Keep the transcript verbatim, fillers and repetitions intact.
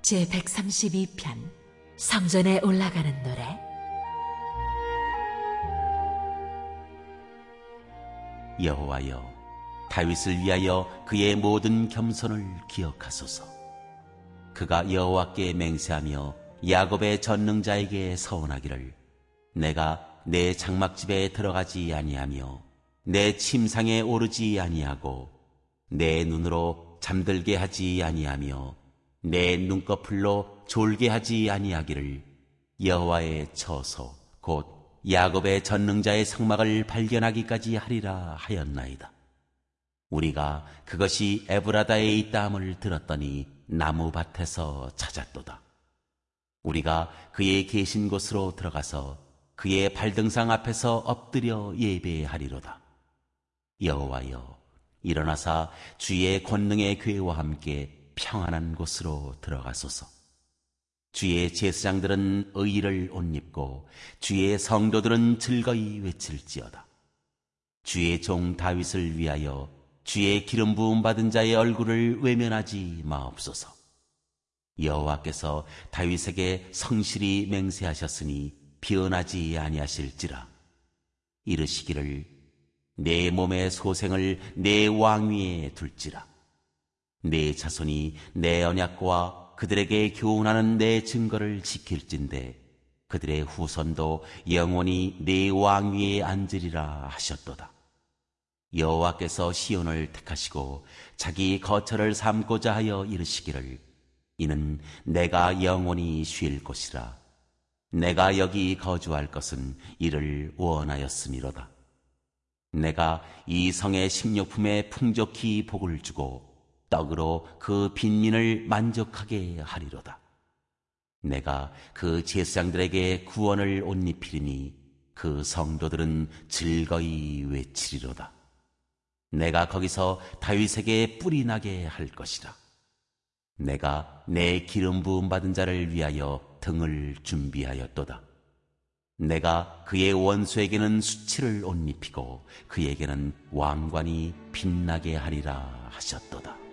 제백삼십이 편 성전에 올라가는 노래. 여호와여, 다윗을 위하여 그의 모든 겸손을 기억하소서. 그가 여호와께 맹세하며 야곱의 전능자에게 서원하기를, 내가 내 장막집에 들어가지 아니하며 내 침상에 오르지 아니하고 내 눈으로 잠들게 하지 아니하며 내 눈꺼풀로 졸게 하지 아니하기를 여호와의 처소 곧 야곱의 전능자의 성막을 발견하기까지 하리라 하였나이다. 우리가 그것이 에브라다에 있다함을 들었더니 나무밭에서 찾았도다. 우리가 그의 계신 곳으로 들어가서 그의 발등상 앞에서 엎드려 예배하리로다. 여호와여, 일어나사 주의 권능의 괴와 함께 평안한 곳으로 들어가소서. 주의 제사장들은 의를 옷 입고 주의 성도들은 즐거이 외칠지어다. 주의 종 다윗을 위하여 주의 기름 부음 받은 자의 얼굴을 외면하지 마옵소서. 여호와께서 다윗에게 성실히 맹세하셨으니 변하지 아니하실지라. 이르시기를, 내 몸의 소생을 내 왕위에 둘지라. 내 자손이 내 언약과 그들에게 교훈하는 내 증거를 지킬진대 그들의 후손도 영원히 내 왕위에 앉으리라 하셨도다. 여호와께서 시온을 택하시고 자기 거처를 삼고자 하여 이르시기를, 이는 내가 영원히 쉴 곳이라. 내가 여기 거주할 것은 이를 원하였음이로다. 내가 이 성의 식료품에 풍족히 복을 주고 떡으로 그 빈민을 만족하게 하리로다. 내가 그 제사장들에게 구원을 옷 입히리니 그 성도들은 즐거이 외치리로다. 내가 거기서 다윗에게 뿔이 나게 할 것이라. 내가 내 기름 부음 받은 자를 위하여 등을 준비하였도다. 내가 그의 원수에게는 수치를 옷 입히고 그에게는 왕관이 빛나게 하리라 하셨도다.